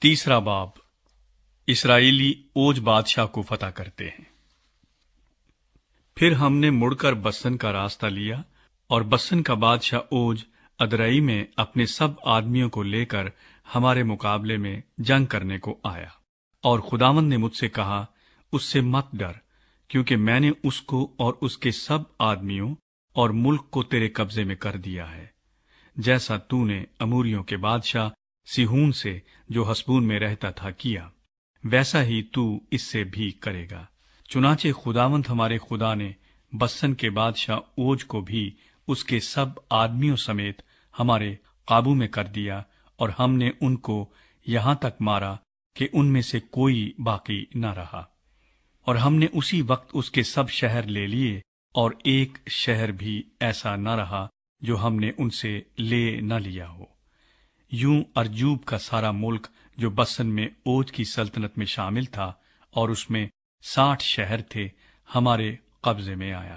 تیسرا باب، اسرائیلی اوج بادشاہ کو فتح کرتے ہیں۔ پھر ہم نے مڑ کر بسن کا راستہ لیا، اور بسن کا بادشاہ اوج ادرئی میں اپنے سب آدمیوں کو لے کر ہمارے مقابلے میں جنگ کرنے کو آیا، اور خداوند نے مجھ سے کہا، اس سے مت ڈر، کیونکہ میں نے اس کو اور اس کے سب آدمیوں اور ملک کو تیرے قبضے میں کر دیا ہے، جیسا تو نے اموریوں کے بادشاہ سیہون سے جو حسبون میں رہتا تھا کیا، ویسا ہی تو اس سے بھی کرے گا۔ چنانچہ خداوند ہمارے خدا نے بسن کے بادشاہ اوج کو بھی اس کے سب آدمیوں سمیت ہمارے قابو میں کر دیا، اور ہم نے ان کو یہاں تک مارا کہ ان میں سے کوئی باقی نہ رہا، اور ہم نے اسی وقت اس کے سب شہر لے لیے، اور ایک شہر بھی ایسا نہ رہا جو ہم نے ان سے لے نہ لیا ہو۔ یوں ارجوب کا سارا ملک جو بسن میں اوج کی سلطنت میں شامل تھا، اور اس میں 60 شہر تھے، ہمارے قبضے میں آیا۔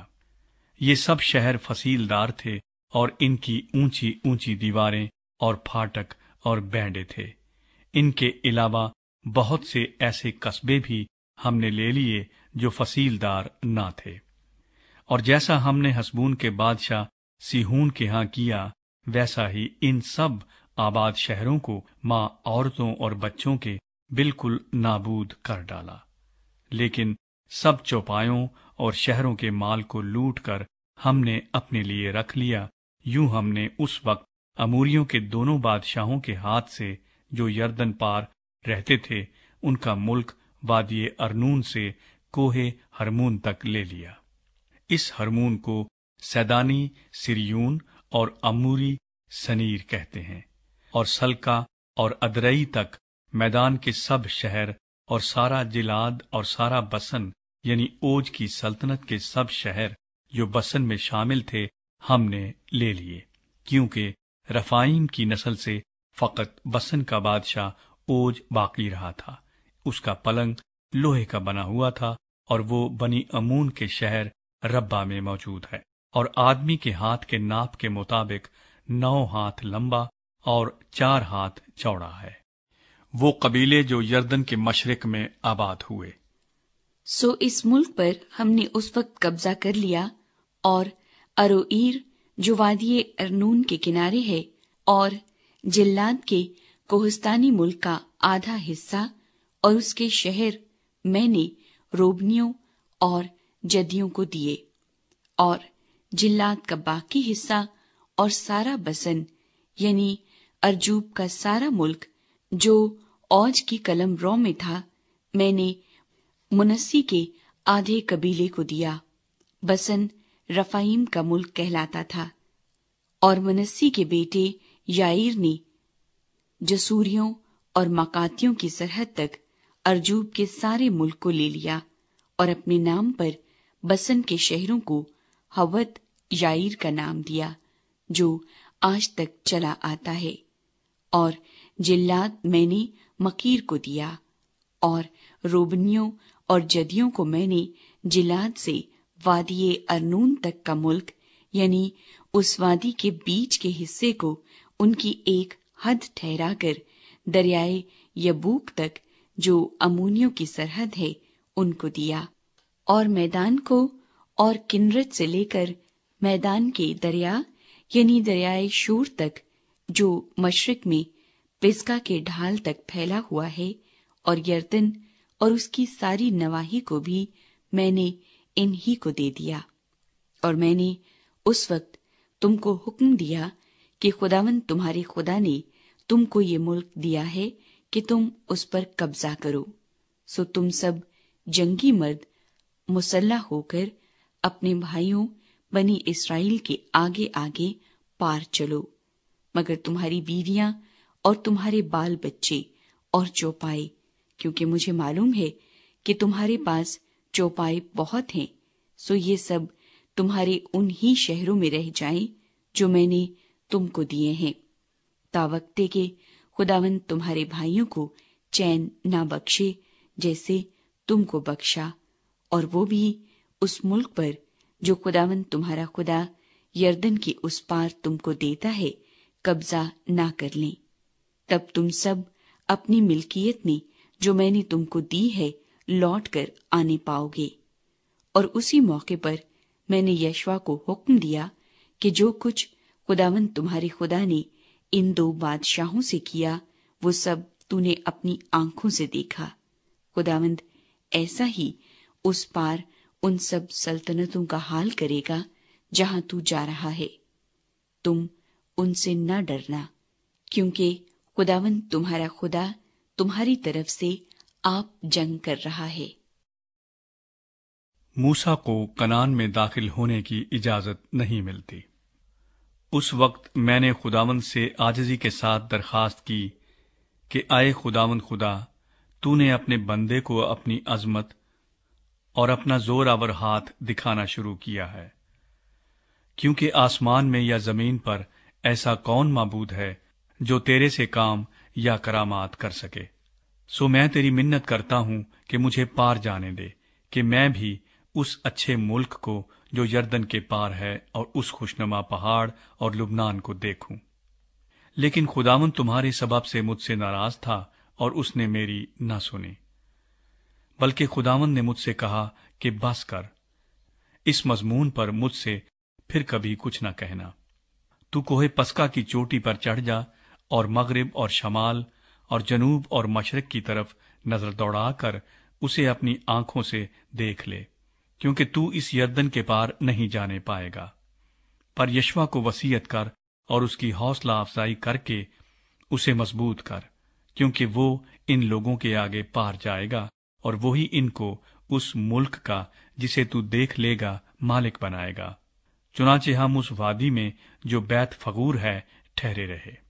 یہ سب شہر فصیل دار تھے، اور ان کی اونچی اونچی دیواریں اور پھاٹک اور بینڈے تھے۔ ان کے علاوہ بہت سے ایسے قصبے بھی ہم نے لے لیے جو فصیل دار نہ تھے۔ اور جیسا ہم نے حسبون کے بادشاہ سیہون کے ہاں کیا، ویسا ہی ان سب آباد شہروں کو ماں عورتوں اور بچوں کے بالکل نابود کر ڈالا، لیکن سب چوپایوں اور شہروں کے مال کو لوٹ کر ہم نے اپنے لیے رکھ لیا۔ یوں ہم نے اس وقت اموریوں کے دونوں بادشاہوں کے ہاتھ سے جو یردن پار رہتے تھے، ان کا ملک وادی ارنون سے کوہ ہرمون تک لے لیا۔ اس ہرمون کو سیدانی سریون اور اموری سنیر کہتے ہیں، اور سلکا اور ادرئی تک میدان کے سب شہر اور سارا جلاد اور سارا بسن، یعنی اوج کی سلطنت کے سب شہر جو بسن میں شامل تھے، ہم نے لے لیے، کیونکہ رفائیم کی نسل سے فقط بسن کا بادشاہ اوج باقی رہا تھا۔ اس کا پلنگ لوہے کا بنا ہوا تھا، اور وہ بنی امون کے شہر ربا میں موجود ہے، اور آدمی کے ہاتھ کے ناپ کے مطابق 9 ہاتھ لمبا اور 4 ہاتھ چوڑا ہے۔ وہ قبیلے جو یردن کے مشرق میں آباد ہوئے۔ سو اس ملک پر ہم نے اس وقت قبضہ کر لیا، اور اروئیر جو وادی ارنون کے کنارے ہے، اور جلاد کے کوہستانی ملک کا آدھا حصہ اور اس کے شہر میں نے روبنیوں اور جدیوں کو دیے، اور جلاد کا باقی حصہ اور سارا بسن، یعنی ارجوب کا سارا ملک جو اوج کی قلم رو میں تھا، میں نے منسی کے آدھے قبیلے کو دیا۔ بسن رفائیم کا ملک کہلاتا تھا، اور منسی کے بیٹے یائیر نے جسوریوں اور مکاتیوں کی سرحد تک ارجوب کے سارے ملک کو لے لیا، اور اپنے نام پر بسن کے شہروں کو حوت یائیر کا نام دیا، جو آج تک چلا آتا ہے۔ اور جلاد میں نے مکیر کو دیا، اور روبنیوں اور جدیوں کو میں نے جلاد سے وادی ارنون تک کا ملک، یعنی اس وادی کے بیچ کے حصے کو ان کی ایک حد ٹھہرا کر دریائے یبوک تک جو امونیوں کی سرحد ہے ان کو دیا، اور میدان کو اور کنرت سے لے کر میدان کے دریا یعنی دریائے شور تک جو مشرق میں پسگا کے ڈھال تک پھیلا ہوا ہے، اور یردن اور اس کی ساری نواحی کو بھی میں نے انہی کو دے دیا۔ اور میں نے اس وقت تم کو حکم دیا کہ خداوند تمہارے خدا نے تم کو یہ ملک دیا ہے کہ تم اس پر قبضہ کرو۔ سو تم سب جنگی مرد مسلح ہو کر اپنے بھائیوں بنی اسرائیل کے آگے آگے پار چلو، مگر تمہاری بیویاں اور تمہارے بال بچے اور چوپائے، کیونکہ مجھے معلوم ہے کہ تمہارے پاس چوپائے بہت ہیں، سو یہ سب تمہارے انہی شہروں میں رہ جائیں جو میں نے تم کو دیے ہیں، تا وقتے کہ خداوند تمہارے بھائیوں کو چین نہ بخشے جیسے تم کو بخشا، اور وہ بھی اس ملک پر جو خداوند تمہارا خدا یردن کے اس پار تم کو دیتا ہے قبضہ نہ کر لیں۔ تب تم سب اپنی ملکیت میں جو میں نے تم کو دی ہے لوٹ کر آنے پاؤ گے۔ اور اسی موقع پر میں نے یشوا کو حکم دیا کہ جو کچھ خداوند تمہارے خدا نے ان 2 بادشاہوں سے کیا وہ سب تو نے اپنی آنکھوں سے دیکھا۔ خداوند ایسا ہی اس پار ان سب سلطنتوں کا حال کرے گا جہاں تو جا رہا ہے۔ تم ان سے نہ ڈرنا، کیونکہ خداوند تمہارا خدا تمہاری طرف سے آپ جنگ کر رہا ہے۔ موسیٰ کو کنعان میں داخل ہونے کی اجازت نہیں ملتی۔ اس وقت میں نے خداوند سے عاجزی کے ساتھ درخواست کی کہ آئے خداوند خدا، تو نے اپنے بندے کو اپنی عظمت اور اپنا زور آور ہاتھ دکھانا شروع کیا ہے، کیونکہ آسمان میں یا زمین پر ایسا کون معبود ہے جو تیرے سے کام یا کرامات کر سکے۔ سو میں تیری منت کرتا ہوں کہ مجھے پار جانے دے، کہ میں بھی اس اچھے ملک کو جو یردن کے پار ہے اور اس خوشنما پہاڑ اور لبنان کو دیکھوں۔ لیکن خداوند تمہارے سبب سے مجھ سے ناراض تھا اور اس نے میری نہ سنی، بلکہ خداوند نے مجھ سے کہا کہ بس کر، اس مضمون پر مجھ سے پھر کبھی کچھ نہ کہنا۔ تو کوہ پسکا کی چوٹی پر چڑھ جا اور مغرب اور شمال اور جنوب اور مشرق کی طرف نظر دوڑا کر اسے اپنی آنکھوں سے دیکھ لے، کیونکہ تو اس یردن کے پار نہیں جانے پائے گا۔ پر یشوا کو وصیت کر اور اس کی حوصلہ افزائی کر کے اسے مضبوط کر، کیونکہ وہ ان لوگوں کے آگے پار جائے گا اور وہی ان کو اس ملک کا جسے تو دیکھ لے گا مالک بنائے گا۔ چنانچہ ہم اس وادی میں جو بیت فغور ہے ٹھہرے رہے۔